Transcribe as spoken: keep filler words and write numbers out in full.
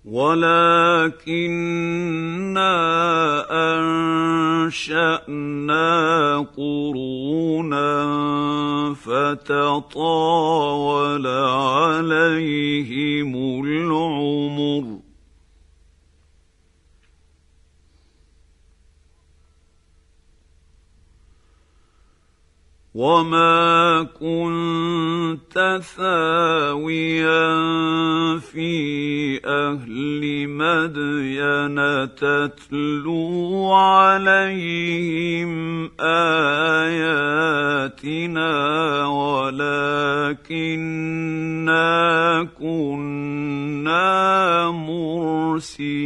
ولكنا أنشأنا قرونا فتطاول عليهم العمر وما كنت ثاويا في أهل مدين تتلو عليهم آياتنا ولكنا كنا مرسلين.